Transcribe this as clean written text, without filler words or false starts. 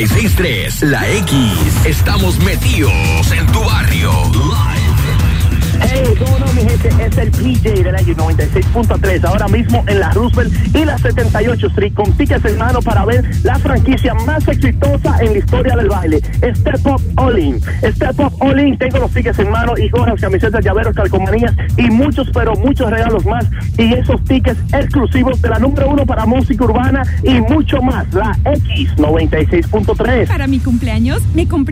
6-3, la X. Estamos metidos en tu barrio. Live. Hey, ¿cómo no, mi gente? Es el PJ de la X 96.3, ahora mismo en la Roosevelt y la 78 Street, con tickets en mano para ver la franquicia más exitosa en la historia del baile, Step Up All In. Step Up All In, tengo los tickets en mano y gorras, camisetas, llaveros, calcomanías y muchos, pero muchos regalos más. Y esos tickets exclusivos de la número 1 para música urbana y mucho más, la X 96.3. Para mi cumpleaños me compré